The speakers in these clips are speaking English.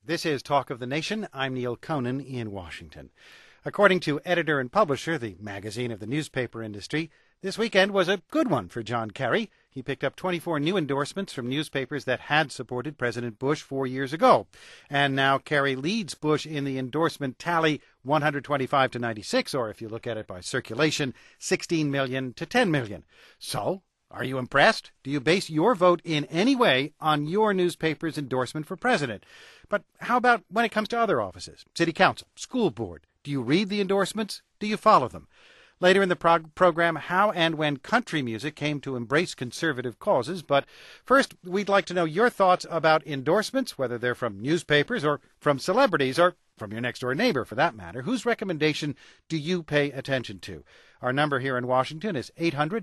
This is Talk of the Nation. I'm Neil Conan in Washington. According to editor and publisher, the magazine of the newspaper industry, this weekend was a good one for John Kerry. He picked up 24 new endorsements from newspapers that had supported President Bush 4 years ago. And now Kerry leads Bush in the endorsement tally 125 to 96, or if you look at it by circulation, 16 million to 10 million. So, are you impressed? Do you base your vote in any way on your newspaper's endorsement for president? But how about when it comes to other offices? City council, school board. Do you read the endorsements? Do you follow them? Later in the program, how and when country music came to embrace conservative causes. But first, we'd like to know your thoughts about endorsements, whether they're from newspapers or from celebrities or from your next-door neighbor, for that matter. Whose recommendation do you pay attention to? Our number here in Washington is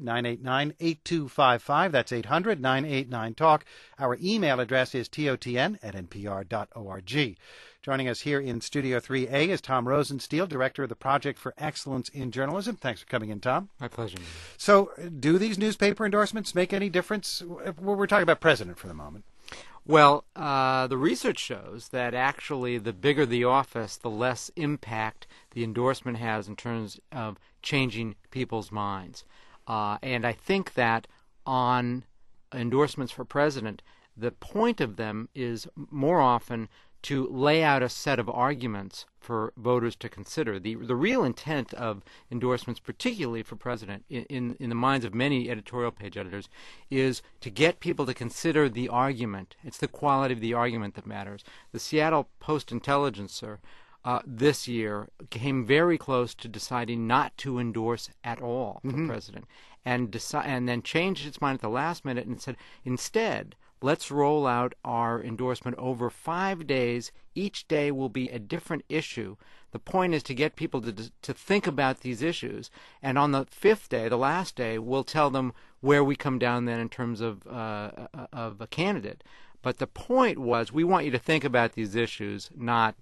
800-989-8255. That's 800-989-TALK. Our email address is totn@npr.org. Joining us here in Studio 3A is Tom Rosenstiel, Director of the Project for Excellence in Journalism. Thanks for coming in, Tom. My pleasure. So, do these newspaper endorsements make any difference? We're talking about president for the moment. Well, the research shows that actually the bigger the office, the less impact the endorsement has in terms of changing people's minds. And I think that on endorsements for president, the point of them is more often to lay out a set of arguments for voters to consider. The real intent of endorsements, particularly for president, in the minds of many editorial page editors, is to get people to consider the argument. It's the quality of the argument that matters. The Seattle Post-Intelligencer this year came very close to deciding not to endorse at all for president, and then changed its mind at the last minute and said, instead, let's roll out our endorsement over 5 days. Each day will be a different issue. The point is to get people to think about these issues. And on the fifth day, the last day, we'll tell them where we come down then in terms of a candidate. But the point was, we want you to think about these issues, not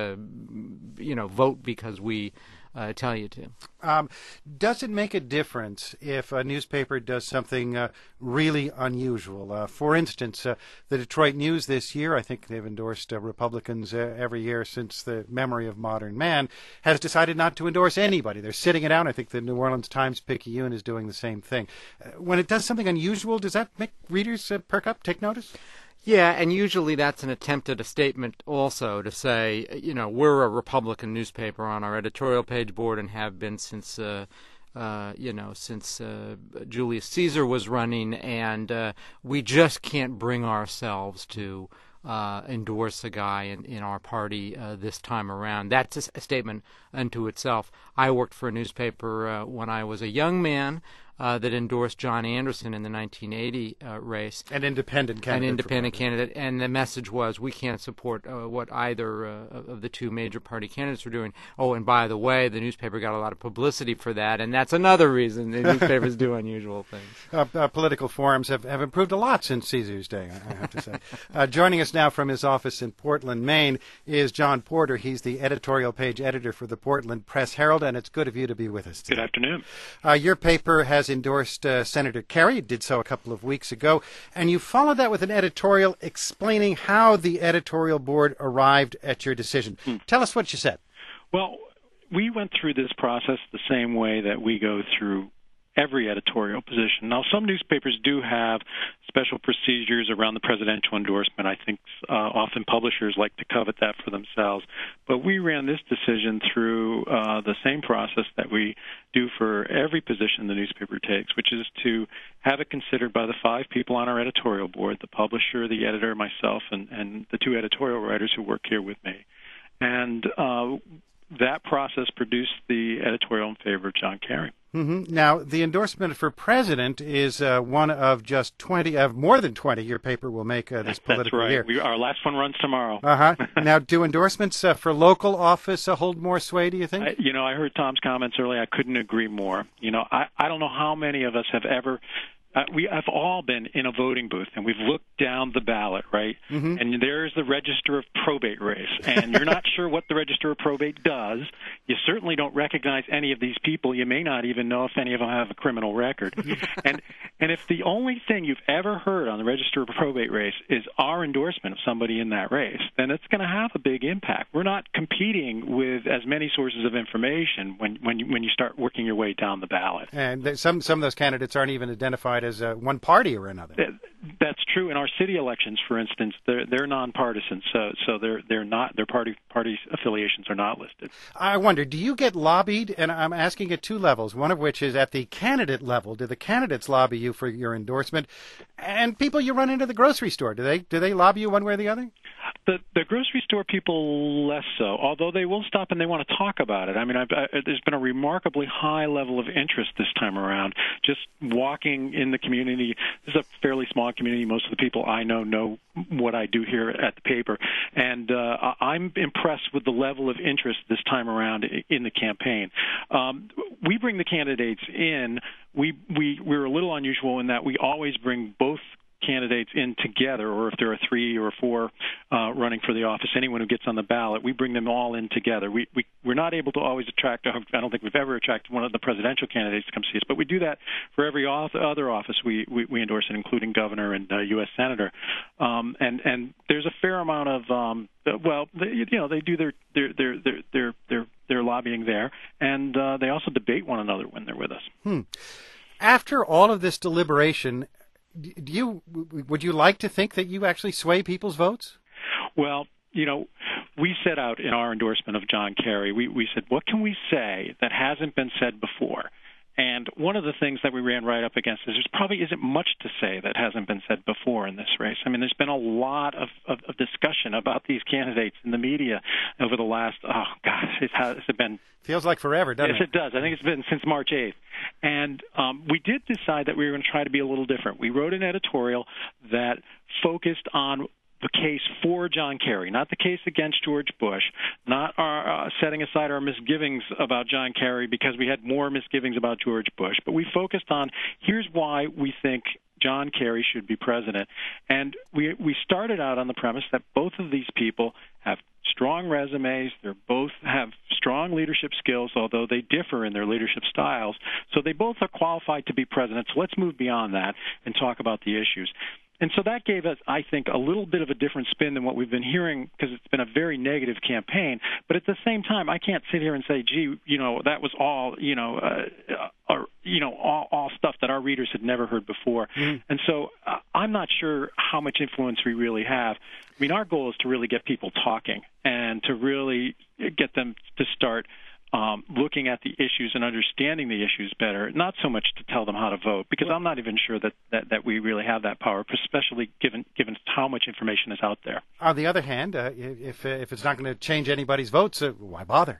vote because we tell you to. Does it make a difference if a newspaper does something really unusual? For instance, the Detroit News this year, I think they've endorsed Republicans every year since the memory of modern man, has decided not to endorse anybody. They're sitting it out. I think the New Orleans Times-Picayune is doing the same thing. When it does something unusual, does that make readers perk up, take notice? Yeah, and usually that's an attempt at a statement also to say, we're a Republican newspaper on our editorial page board and have been since Julius Caesar was running, and we just can't bring ourselves to endorse a guy in our party this time around. That's a statement unto itself. I worked for a newspaper when I was a young man that endorsed John Anderson in the 1980 race. An independent candidate. And the message was, we can't support what either of the two major party candidates were doing. Oh, and by the way, the newspaper got a lot of publicity for that, and that's another reason the newspapers do unusual things. Political forums have improved a lot since Caesar's day, I have to say. Joining us now from his office in Portland, Maine, is John Porter. He's the editorial page editor for the Portland Press-Herald, and it's good of you to be with us today. Good afternoon. Your paper has endorsed Senator Kerry. It did so a couple of weeks ago, and you followed that with an editorial explaining how the editorial board arrived at your decision. Tell us what you said. Well, we went through this process the same way that we go through every editorial position. Now, some newspapers do have special procedures around the presidential endorsement. I think often publishers like to covet that for themselves. But we ran this decision through the same process that we do for every position the newspaper takes, which is to have it considered by the 5 people on our editorial board, the publisher, the editor, myself, and the 2 editorial writers who work here with me. And that process produced the editorial in favor of John Kerry. Now, the endorsement for president is one of just 20, of more than 20 your paper will make this political year. That's right. Our last one runs tomorrow. Now, do endorsements for local office hold more sway, do you think? I heard Tom's comments earlier. I couldn't agree more. I don't know how many of us have ever we have all been in a voting booth, and we've looked down the ballot, right? Mm-hmm. And there's the Register of Probate race, and you're not sure what the Register of Probate does. You certainly don't recognize any of these people. You may not even know if any of them have a criminal record. and if the only thing you've ever heard on the Register of Probate race is our endorsement of somebody in that race, then it's going to have a big impact. We're not competing with as many sources of information when you start working your way down the ballot. And some of those candidates aren't even identified as one party or another. That's true. In our city elections, for instance, they're nonpartisan, so they're not, their party affiliations are not listed. I wonder, do you get lobbied? And I'm asking at two levels, one of which is at the candidate level. Do the candidates lobby you for your endorsement? And people you run into the grocery store, do they lobby you one way or the other? The grocery store people less so, although they will stop and they want to talk about it. I mean, there's been a remarkably high level of interest this time around. Just walking in the community, this is a fairly small community. Most of the people I know what I do here at the paper, and I'm impressed with the level of interest this time around in the campaign. We bring the candidates in. We're a little unusual in that we always bring both candidates in together, or if there are 3 or 4 running for the office, anyone who gets on the ballot, we bring them all in together. We're not able to always attract, I don't think we've ever attracted one of the presidential candidates to come see us, but we do that for every other office we endorse, and including governor and U.S. senator. And there's a fair amount of, they do their lobbying there, and they also debate one another when they're with us. After all of this deliberation, would you like to think that you actually sway people's votes? Well, we set out in our endorsement of John Kerry, we said, what can we say that hasn't been said before? And one of the things that we ran right up against is there probably isn't much to say that hasn't been said before in this race. I mean, there's been a lot of discussion about these candidates in the media over the last, has it been? Feels like forever, doesn't it? Yes, it does. I think it's been since March 8th. And we did decide that we were going to try to be a little different. We wrote an editorial that focused on the case for John Kerry, not the case against George Bush, not our setting aside our misgivings about John Kerry because we had more misgivings about George Bush, but we focused on here's why we think John Kerry should be president. And we started out on the premise that both of these people have strong resumes. They both have strong leadership skills, although they differ in their leadership styles. So they both are qualified to be president. So let's move beyond that and talk about the issues. And so that gave us, I think, a little bit of a different spin than what we've been hearing because it's been a very negative campaign. But at the same time, I can't sit here and say, gee, that was all, all stuff that our readers had never heard before. And so I'm not sure how much influence we really have. I mean, our goal is to really get people talking and to really get them to start looking at the issues and understanding the issues better, not so much to tell them how to vote, because I'm not even sure that we really have that power, especially given how much information is out there. On the other hand, if it's not going to change anybody's votes, why bother?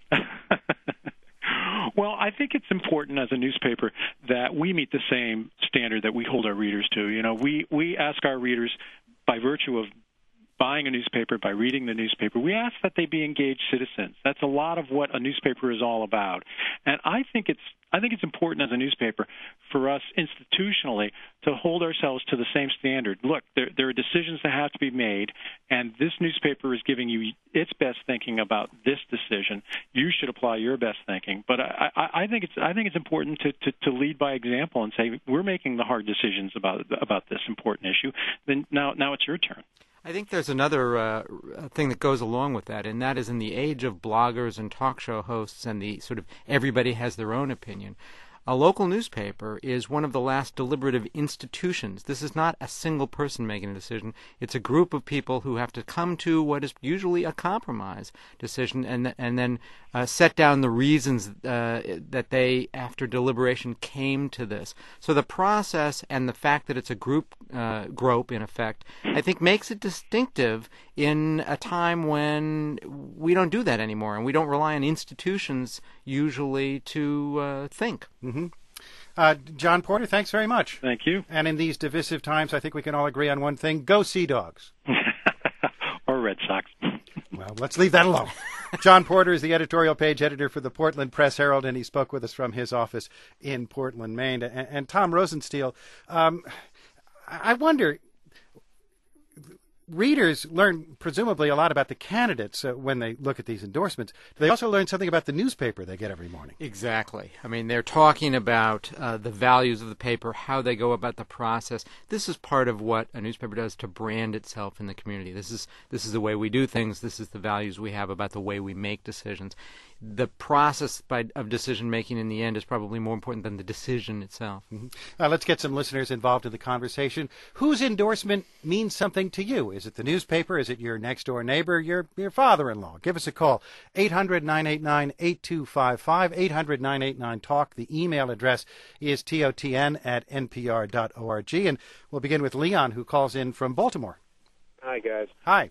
Well, I think it's important as a newspaper that we meet the same standard that we hold our readers to. We ask our readers, by virtue of buying a newspaper, by reading the newspaper, we ask that they be engaged citizens. That's a lot of what a newspaper is all about. And I think it's important as a newspaper for us institutionally to hold ourselves to the same standard. Look, there are decisions that have to be made, and this newspaper is giving you its best thinking about this decision. You should apply your best thinking. But I think it's important to lead by example and say we're making the hard decisions about this important issue. Then now it's your turn. I think there's another thing that goes along with that, and that is in the age of bloggers and talk show hosts and the sort of everybody has their own opinion. A local newspaper is one of the last deliberative institutions. This is not a single person making a decision. It's a group of people who have to come to what is usually a compromise decision and then set down the reasons that they, after deliberation, came to this. So the process and the fact that it's a grope, in effect, I think makes it distinctive in a time when we don't do that anymore and we don't rely on institutions usually to think. Mm-hmm. John Porter, thanks very much. Thank you. And in these divisive times, I think we can all agree on one thing. Go Sea Dogs. Or Red Sox. Well, let's leave that alone. John Porter is the editorial page editor for the Portland Press Herald, and he spoke with us from his office in Portland, Maine. And Tom Rosenstiel, I wonder, readers learn presumably a lot about the candidates when they look at these endorsements. Do they also learn something about the newspaper they get every morning? Exactly. I mean, they're talking about the values of the paper, how they go about the process. This is part of what a newspaper does to brand itself in the community. This is the way we do things. This is the values we have about the way we make decisions. The process of decision-making in the end is probably more important than the decision itself. Mm-hmm. Let's get some listeners involved in the conversation. Whose endorsement means something to you? Is it the newspaper? Is it your next-door neighbor, your father-in-law? Give us a call, 800-989-8255, 800-989-TALK. The email address is totn@npr.org. And we'll begin with Leon, who calls in from Baltimore. Hi, guys. Hi.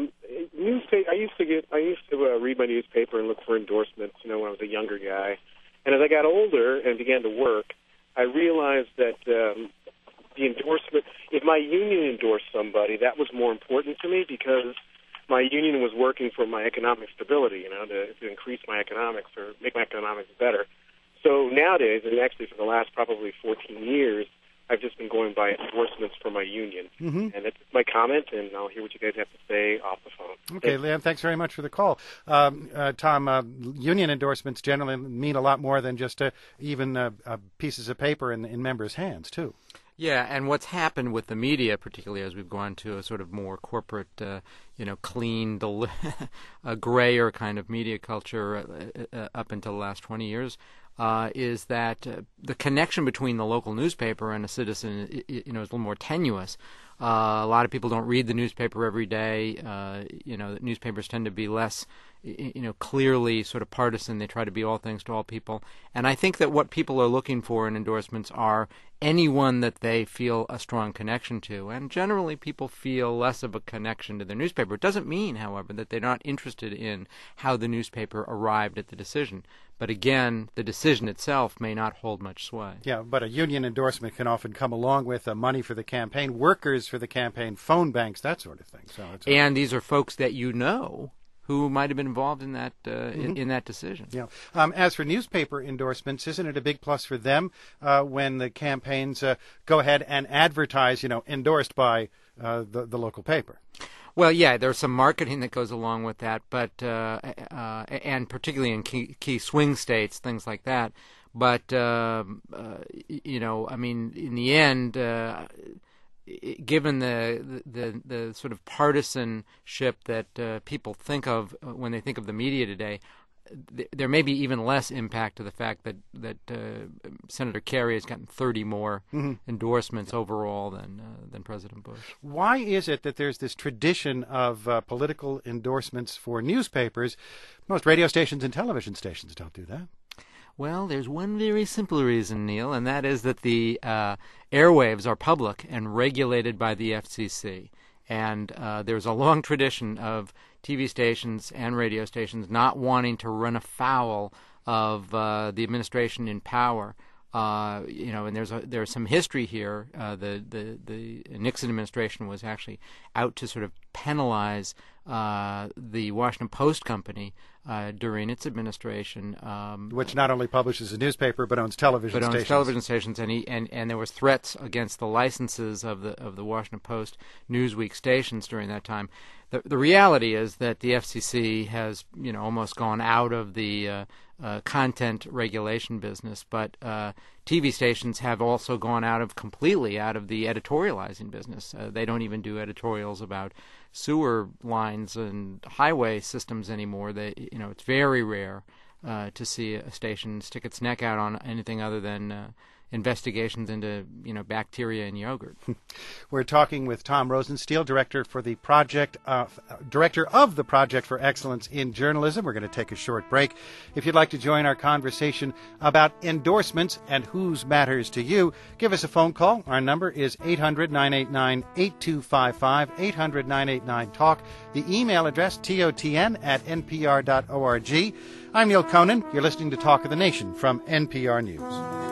I used to read my newspaper and look for endorsements, when I was a younger guy. And as I got older and began to work, I realized that the endorsement, if my union endorsed somebody, that was more important to me because my union was working for my economic stability, to increase my economics or make my economics better. So nowadays, and actually for the last probably 14 years, I've just been going by endorsements for my union. Mm-hmm. And that's my comment, and I'll hear what you guys have to say off the phone. Okay, Leon, thanks very much for the call. Tom, union endorsements generally mean a lot more than just even pieces of paper in members' hands, too. Yeah, and what's happened with the media, particularly as we've gone to a sort of more corporate, clean, grayer kind of media culture up until the last 20 years, is that the connection between the local newspaper and a citizen, is a little more tenuous. A lot of people don't read the newspaper every day. Newspapers tend to be less, clearly sort of partisan. They try to be all things to all people. And I think that what people are looking for in endorsements are anyone that they feel a strong connection to. And generally people feel less of a connection to their newspaper. It doesn't mean, however, that they're not interested in how the newspaper arrived at the decision. But again, the decision itself may not hold much sway. Yeah, but a union endorsement can often come along with money for the campaign, workers for the campaign, phone banks, that sort of thing. And these are folks that who might have been involved in that in that decision. Yeah. As for newspaper endorsements, isn't it a big plus for them when the campaigns go ahead and advertise, endorsed by the local paper? Well, yeah, there's some marketing that goes along with that, but and particularly in key swing states, things like that. But in the end, given the sort of partisanship that people think of when they think of the media today, there may be even less impact to the fact that Senator Kerry has gotten 30 more endorsements overall than President Bush. Why is it that there's this tradition of political endorsements for newspapers? Most radio stations and television stations don't do that. Well, there's one very simple reason, Neil, and that is that the airwaves are public and regulated by the FCC. And there's a long tradition of TV stations and radio stations not wanting to run afoul of the administration in power. And there's some history here. The Nixon administration was actually out to sort of penalize the Washington Post company during its administration, which not only publishes a newspaper but owns television stations. And there was threats against the licenses of the Washington Post Newsweek stations during that time. The reality is that the FCC has almost gone out of the content regulation business, but TV stations have also gone completely out of the editorializing business. They don't even do editorials about sewer lines and highway systems anymore. It's very rare to see a station stick its neck out on anything other than investigations into bacteria in yogurt. We're talking with Tom Rosenstiel, director of the Project for Excellence in Journalism. We're going to take a short break. If you'd like to join our conversation about endorsements and whose matters to you, give us a phone call. Our number is 800-989-8255, 800-989-TALK. The email address, totn@npr.org. I'm Neil Conan. You're listening to Talk of the Nation from NPR News.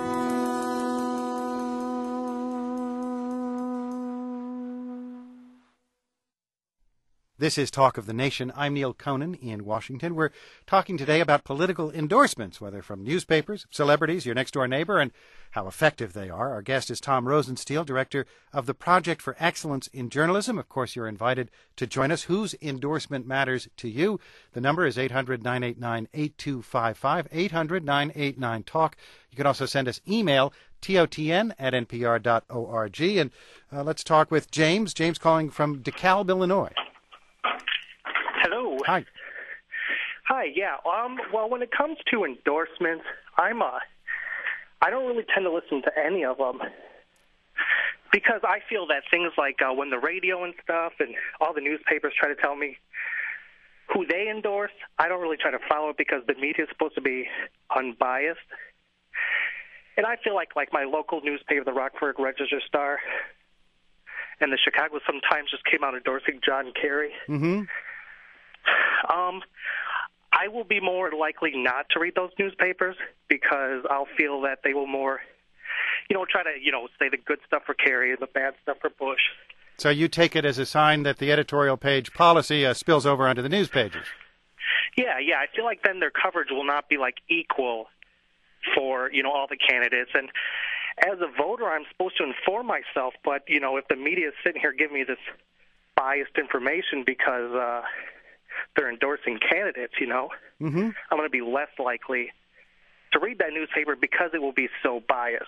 This is Talk of the Nation. I'm Neil Conan in Washington. We're talking today about political endorsements, whether from newspapers, celebrities, your next-door neighbor, and how effective they are. Our guest is Tom Rosenstiel, director of the Project for Excellence in Journalism. Of course, you're invited to join us. Whose endorsement matters to you? The number is 800-989-8255, 800-989-TALK. You can also send us email, totn@npr.org. And let's talk with James. James calling from DeKalb, Illinois. Hello. Hi. Hi. Yeah. Well, when it comes to endorsements, I don't really tend to listen to any of them because I feel that things like when the radio and stuff and all the newspapers try to tell me who they endorse, I don't really try to follow it because the media is supposed to be unbiased. And I feel like my local newspaper, the Rockford Register-Star, and the Chicago Sun-Times just came out endorsing John Kerry. Mm-hmm. I will be more likely not to read those newspapers because I'll feel that they will more, try to, say the good stuff for Kerry and the bad stuff for Bush. So you take it as a sign that the editorial page policy spills over onto the news pages. Yeah. I feel like then their coverage will not be equal for, all the candidates. And as a voter, I'm supposed to inform myself, but, if the media is sitting here giving me this biased information because they're endorsing candidates, Mm-hmm. I'm going to be less likely to read that newspaper because it will be so biased.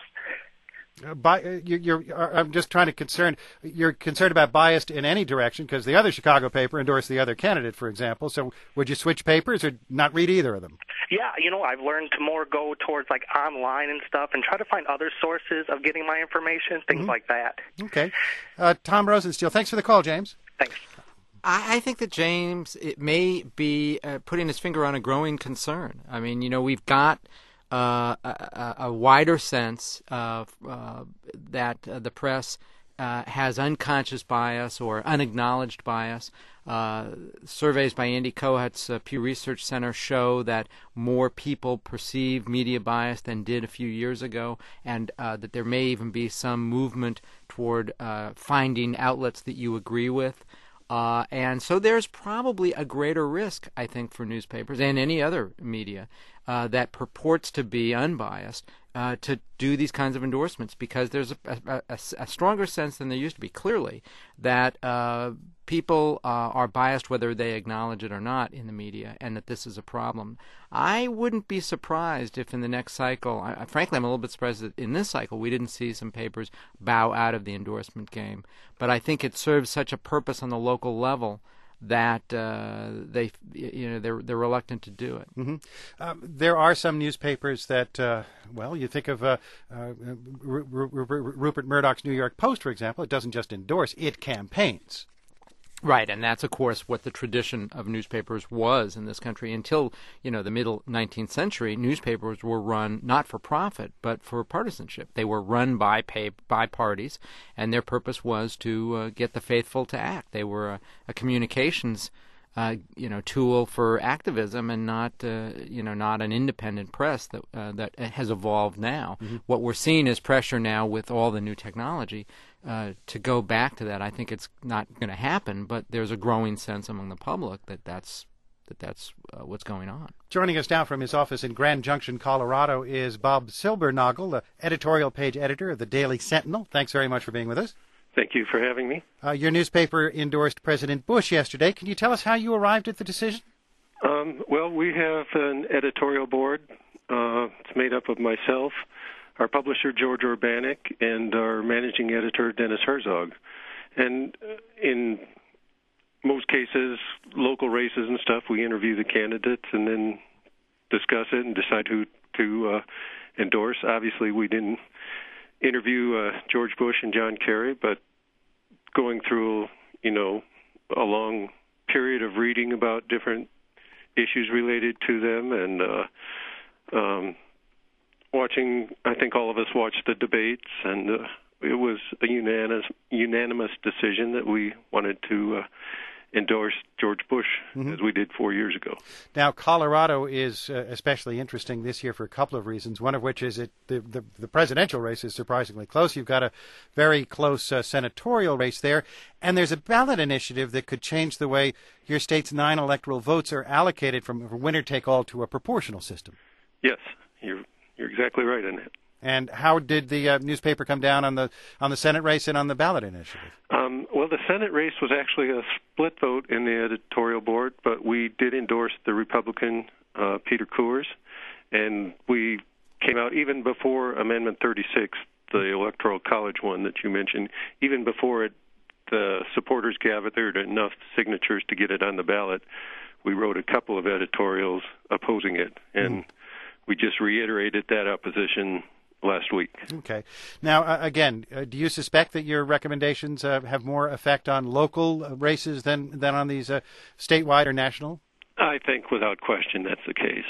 I'm just trying to you're concerned about biased in any direction because the other Chicago paper endorsed the other candidate, for example. So would you switch papers or not read either of them? Yeah, I've learned to more go towards online and stuff and try to find other sources of getting my information, things like that. Okay. Tom Rosenstiel, thanks for the call, James. Thanks. I think that James, it may be putting his finger on a growing concern. I mean, we've got a wider sense of that the press has unconscious bias or unacknowledged bias. Surveys by Andy Kohat's Pew Research Center show that more people perceive media bias than did a few years ago, and that there may even be some movement toward finding outlets that you agree with. And so there's probably a greater risk, I think, for newspapers and any other media that purports to be unbiased to do these kinds of endorsements because there's a stronger sense than there used to be, clearly, that people are biased whether they acknowledge it or not in the media and that this is a problem. I wouldn't be surprised if in the next cycle, frankly, I'm a little bit surprised that in this cycle we didn't see some papers bow out of the endorsement game. But I think it serves such a purpose on the local level that they're reluctant to do it. Mm-hmm. There are some newspapers that, you think of Rupert Murdoch's New York Post, for example. It doesn't just endorse; it campaigns. Right, and that's, of course, what the tradition of newspapers was in this country. Until, the middle 19th century, newspapers were run not for profit, but for partisanship. They were run by parties, and their purpose was to get the faithful to act. They were a communications tool for activism and not an independent press that has evolved now. Mm-hmm. What we're seeing is pressure now with all the new technology to go back to that. I think it's not going to happen, but there's a growing sense among the public that's what's going on. Joining us now from his office in Grand Junction, Colorado, is Bob Silbernagel, the editorial page editor of the Daily Sentinel. Thanks very much for being with us. Thank you for having me. Your newspaper endorsed President Bush yesterday. Can you tell us how you arrived at the decision? We have an editorial board. It's made up of myself, our publisher, George Urbanik, and our managing editor, Dennis Herzog. And in most cases, local races and stuff, we interview the candidates and then discuss it and decide who to endorse. Obviously, we didn't interview George Bush and John Kerry, but going through, a long period of reading about different issues related to them and watching, I think all of us watched the debates, and it was a unanimous decision that we wanted to endorse George Bush as we did 4 years ago. Now, Colorado is especially interesting this year for a couple of reasons, one of which is the presidential race is surprisingly close. You've got a very close senatorial race there, and there's a ballot initiative that could change the way your state's 9 electoral votes are allocated from a winner-take-all to a proportional system. Yes, you're exactly right on that. And how did the newspaper come down on the Senate race and on the ballot initiative? Well, the Senate race was actually a split vote in the editorial board, but we did endorse the Republican Peter Coors, and we came out even before Amendment 36, the Electoral College one that you mentioned, even before the supporters gathered enough signatures to get it on the ballot. We wrote a couple of editorials opposing it, and we just reiterated that opposition last week. Okay. Now, again, do you suspect that your recommendations have more effect on local races than on these statewide or national? I think without question that's the case.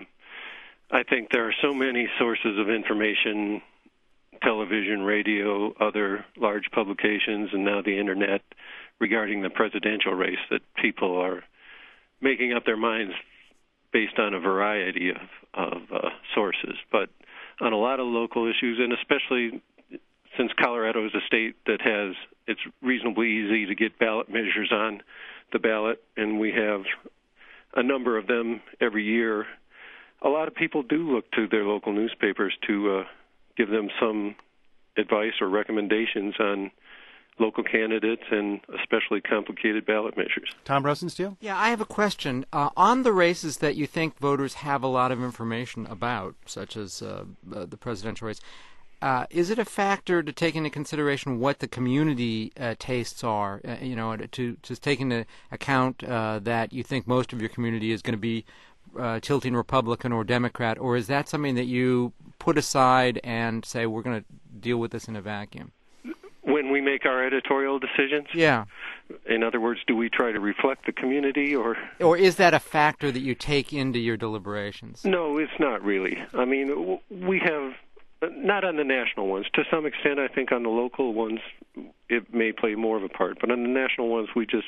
I think there are so many sources of information, television, radio, other large publications, and now the Internet regarding the presidential race that people are making up their minds based on a variety of sources. But on a lot of local issues, and especially since Colorado is a state that it's reasonably easy to get ballot measures on the ballot, and we have a number of them every year, a lot of people do look to their local newspapers to give them some advice or recommendations on local candidates and especially complicated ballot measures. Tom Rosenstiel? Yeah, I have a question. On the races that you think voters have a lot of information about, such as the presidential race, is it a factor to take into consideration what the community tastes are, to take into account that you think most of your community is going to be tilting Republican or Democrat, or is that something that you put aside and say we're going to deal with this in a vacuum? When we make our editorial decisions? Yeah. In other words, do we try to reflect the community or is that a factor that you take into your deliberations? No, it's not really. I mean, we have, not on the national ones. To some extent, I think on the local ones, it may play more of a part. But on the national ones,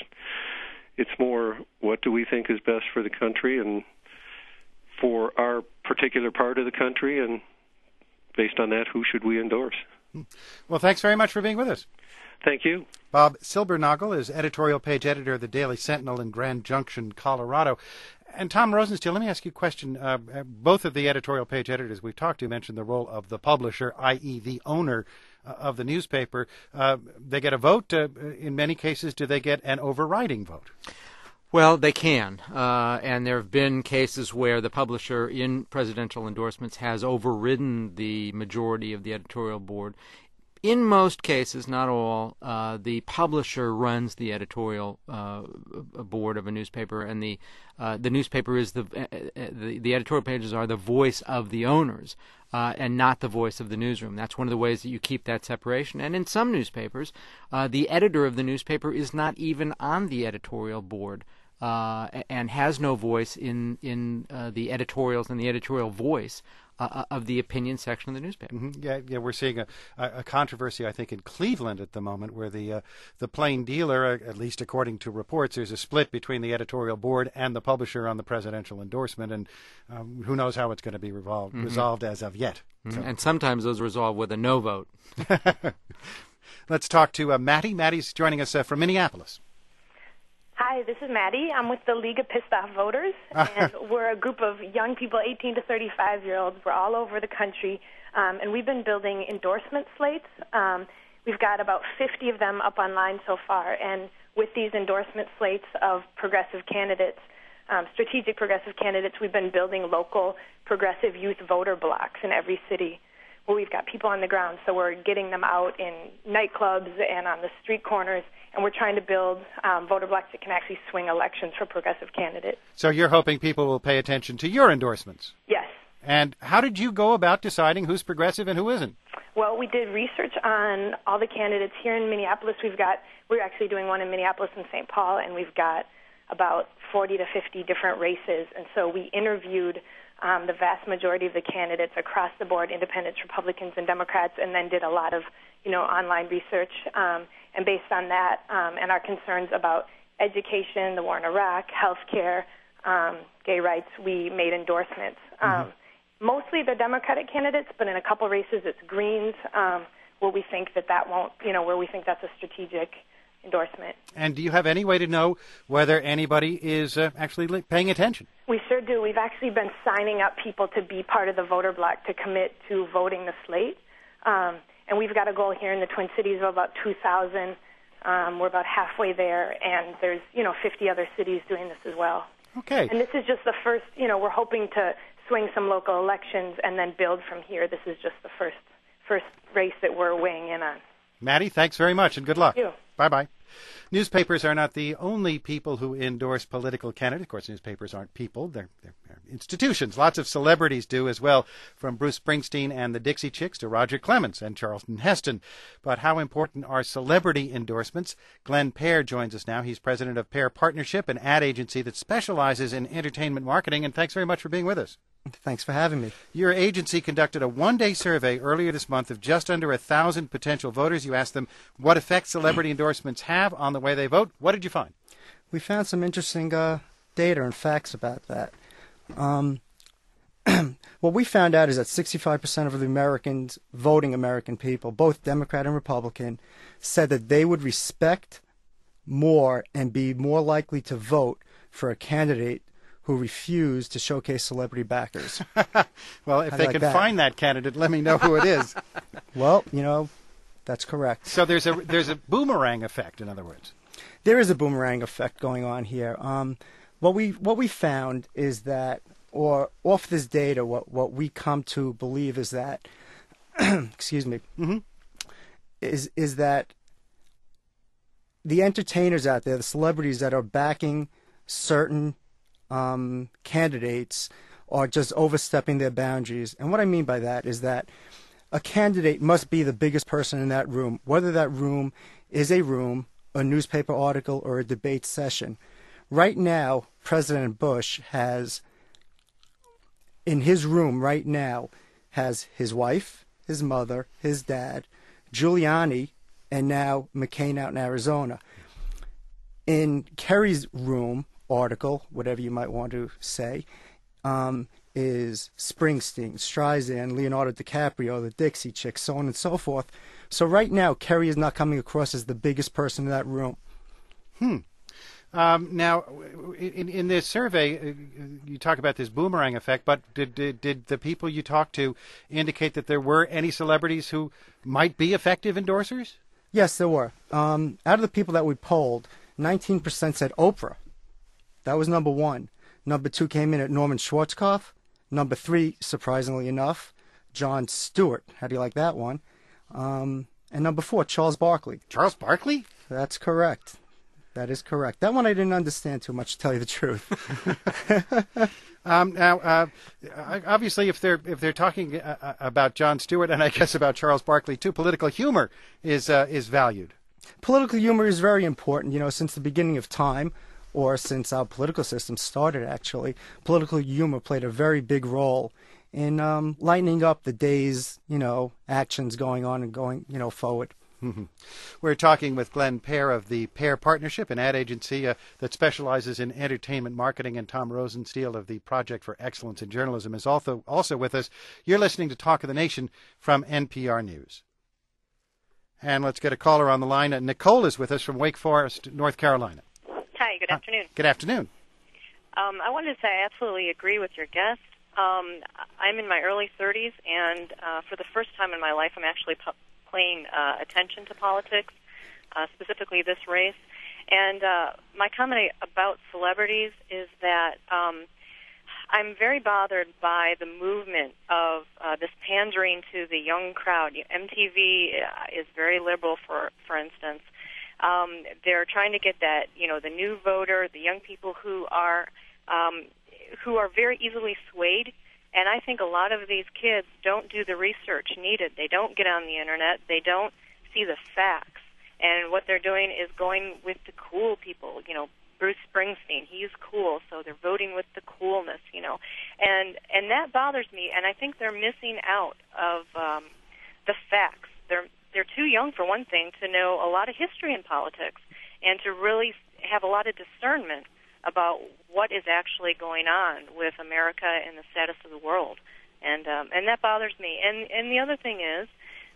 it's more what do we think is best for the country and for our particular part of the country, and based on that, who should we endorse? Well, thanks very much for being with us. Thank you. Bob Silbernagel is editorial page editor of the Daily Sentinel in Grand Junction, Colorado. And Tom Rosenstiel, let me ask you a question. Both of the editorial page editors we've talked to mentioned the role of the publisher, i.e. the owner of the newspaper. They get a vote. In many cases, do they get an overriding vote? Well, they can, and there have been cases where the publisher in presidential endorsements has overridden the majority of the editorial board. In most cases, not all, the publisher runs the editorial board of a newspaper, and the newspaper is the editorial pages are the voice of the owners, and not the voice of the newsroom. That's one of the ways that you keep that separation. And in some newspapers, the editor of the newspaper is not even on the editorial board. And has no voice in the editorials and the editorial voice of the opinion section of the newspaper. Mm-hmm. Yeah, we're seeing a controversy, I think, in Cleveland at the moment, where the plain dealer, at least according to reports, there's a split between the editorial board and the publisher on the presidential endorsement, and who knows how it's going to be resolved as of yet. Mm-hmm. So. And sometimes those resolve with a no vote. Let's talk to Maddie. Maddie's joining us from Minneapolis. Hi, this is Maddie. I'm with the League of Pissed Off Voters, and we're a group of young people, 18 to 35-year-olds. We're all over the country, and we've been building endorsement slates. We've got about 50 of them up online so far, and with these endorsement slates of progressive candidates, strategic progressive candidates, we've been building local progressive youth voter blocks in every city where we've got people on the ground. So we're getting them out in nightclubs and on the street corners, and we're trying to build voter blocks that can actually swing elections for progressive candidates. So you're hoping people will pay attention to your endorsements? Yes. And how did you go about deciding who's progressive and who isn't? Well, we did research on all the candidates here in Minneapolis. We're actually doing one in Minneapolis and St. Paul, and we've got about 40 to 50 different races. And so we interviewed the vast majority of the candidates across the board, independents, Republicans, and Democrats, and then did a lot of, online research. And based on that and our concerns about education, the war in Iraq, healthcare, gay rights, we made endorsements. Mostly the Democratic candidates, but in a couple races it's Greens, where we think that won't, where we think that's a strategic endorsement. And do you have any way to know whether anybody is actually paying attention? We sure do. We've actually been signing up people to be part of the voter block to commit to voting the slate. And we've got a goal here in the Twin Cities of about 2,000. We're about halfway there, and there's, 50 other cities doing this as well. Okay. And this is just the first, we're hoping to swing some local elections and then build from here. This is just the first race that we're weighing in on. Maddie, thanks very much, and good luck. Thank you. Bye-bye. Newspapers are not the only people who endorse political candidates. Of course, newspapers aren't people. They're institutions. Lots of celebrities do as well, from Bruce Springsteen and the Dixie Chicks to Roger Clemens and Charlton Heston. But how important are celebrity endorsements? Glenn Pear joins us now. He's president of Pear Partnership, an ad agency that specializes in entertainment marketing. And thanks very much for being with us. Thanks for having me. Your agency conducted a one-day survey earlier this month of just under 1,000 potential voters. You asked them what effect celebrity endorsements have on the way they vote. What did you find? We found some interesting data and facts about that. What we found out is that 65% of the Americans, voting American people, both Democrat and Republican, said that they would respect more and be more likely to vote for a candidate who refused to showcase celebrity backers. Well, if they can find that candidate, let me know who it is. Well, that's correct. So there's a boomerang effect, in other words. There is a boomerang effect going on here. What we found is that, or off this data, what we come to believe is that, excuse me, is that the entertainers out there, the celebrities that are backing certain candidates are just overstepping their boundaries. And what I mean by that is that a candidate must be the biggest person in that room, whether that room is a room, a newspaper article, or a debate session. Right now, President Bush has, in his room right now, has his wife, his mother, his dad, Giuliani, and now McCain out in Arizona. In Kerry's room, article, whatever you might want to say, is Springsteen, Streisand, Leonardo DiCaprio, the Dixie Chicks, so on and so forth. So right now, Kerry is not coming across as the biggest person in that room. Now, in this survey, you talk about this boomerang effect, but did the people you talked to indicate that there were any celebrities who might be effective endorsers? Yes, there were. Out of the people that we polled, 19% said Oprah. That was number one. Number two came in at Norman Schwarzkopf. Number three, surprisingly enough, Jon Stewart. How do you like that one? And number four, Charles Barkley. Charles Barkley? That's correct. That is correct. That one I didn't understand too much, to tell you the truth. Now, obviously, if they're talking about Jon Stewart and I guess about Charles Barkley too, political humor is valued. Political humor is very important. Since the beginning of time, or since our political system started, actually, political humor played a very big role in lightening up the day's, actions going on and going, forward. We're talking with Glenn Pear of the Pear Partnership, an ad agency that specializes in entertainment marketing, and Tom Rosenstiel of the Project for Excellence in Journalism is also with us. You're listening to Talk of the Nation from NPR News. And let's get a caller on the line. Nicole is with us from Wake Forest, North Carolina. Hi, good afternoon. Good afternoon. I wanted to say I absolutely agree with your guest. I'm in my early 30s, and for the first time in my life, I'm actually paying attention to politics, specifically this race. And my comment about celebrities is that I'm very bothered by the movement of this pandering to the young crowd. MTV is very liberal, for instance. They're trying to get that, the new voter, the young people who are very easily swayed. And I think a lot of these kids don't do the research needed. They don't get on the internet. They don't see the facts. And what they're doing is going with the cool people. Bruce Springsteen, he's cool, so they're voting with the coolness, And that bothers me. And I think they're missing out of the facts. They're too young, for one thing, to know a lot of history in politics, and to really have a lot of discernment about what is actually going on with America and the status of the world, and that bothers me. And the other thing is,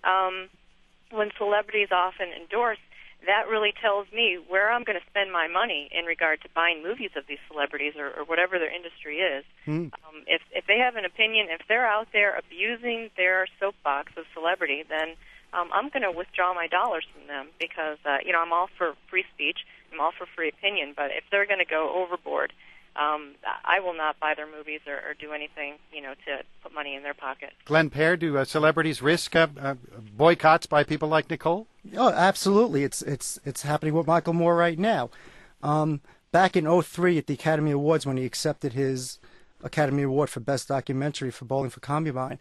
when celebrities often endorse, that really tells me where I'm going to spend my money in regard to buying movies of these celebrities or whatever their industry is. If they have an opinion, if they're out there abusing their soapbox of celebrity, then I'm going to withdraw my dollars from them because, I'm all for free speech. I'm all for free opinion. But if they're going to go overboard, I will not buy their movies or do anything, to put money in their pocket. Glenn Pear, do celebrities risk boycotts by people like Nicole? Oh, absolutely. It's happening with Michael Moore right now. Back in 2003 at the Academy Awards, when he accepted his Academy Award for Best Documentary for Bowling for Columbine,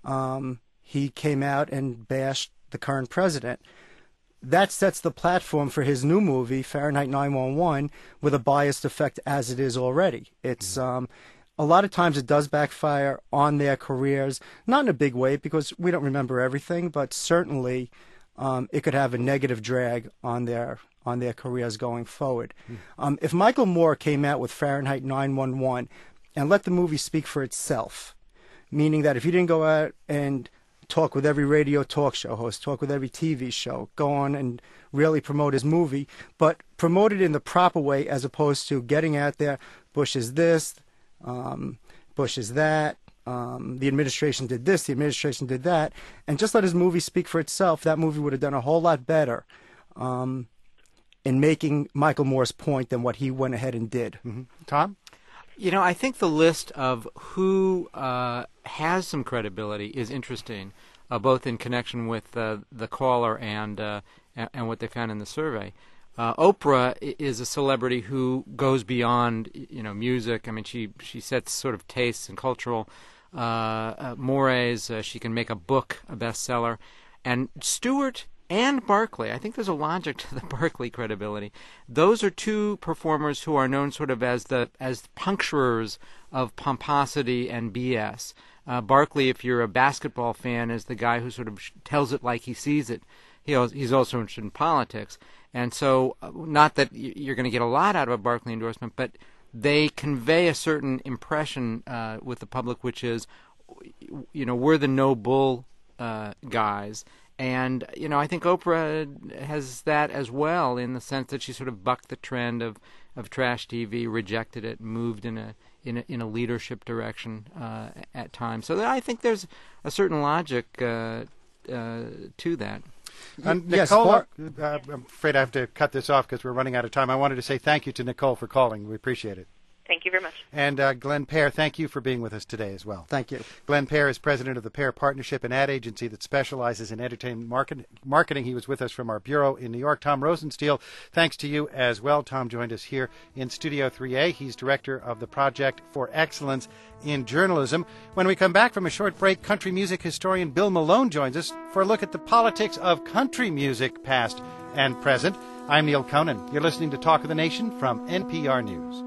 he came out and bashed the current president. That sets the platform for his new movie, Fahrenheit 9/11, with a biased effect as it is already. It's a lot of times it does backfire on their careers, not in a big way because we don't remember everything, but certainly it could have a negative drag on their careers going forward. If Michael Moore came out with Fahrenheit 9/11 and let the movie speak for itself, meaning that if he didn't go out and talk with every radio talk show host, talk with every TV show, go on and really promote his movie, but promote it in the proper way as opposed to getting out there, Bush is this, Bush is that, the administration did this, the administration did that, and just let his movie speak for itself. That movie would have done a whole lot better in making Michael Moore's point than what he went ahead and did. Tom? I think the list of who has some credibility is interesting, both in connection with the caller and what they found in the survey. Oprah is a celebrity who goes beyond, music. I mean, she sets sort of tastes and cultural mores. She can make a book a bestseller. And Stewart and Barkley, I think there's a logic to the Barkley credibility. Those are two performers who are known sort of as puncturers of pomposity and BS. Barkley, if you're a basketball fan, is the guy who sort of tells it like he sees it. He's also interested in politics. And so, not that you're going to get a lot out of a Barkley endorsement, but they convey a certain impression with the public, which is, we're the no bull guys. And, I think Oprah has that as well in the sense that she sort of bucked the trend of trash TV, rejected it, moved in a leadership direction at times. So I think there's a certain logic to that. Nicole, I'm afraid I have to cut this off because we're running out of time. I wanted to say thank you to Nicole for calling. We appreciate it. Thank you very much. And Glenn Pear, thank you for being with us today as well. Thank you. Glenn Pear is president of the Pear Partnership, an ad agency that specializes in entertainment marketing. He was with us from our bureau in New York. Tom Rosenstiel, thanks to you as well. Tom joined us here in Studio 3A. He's director of the Project for Excellence in Journalism. When we come back from a short break, country music historian Bill Malone joins us for a look at the politics of country music, past and present. I'm Neil Conan. You're listening to Talk of the Nation from NPR News.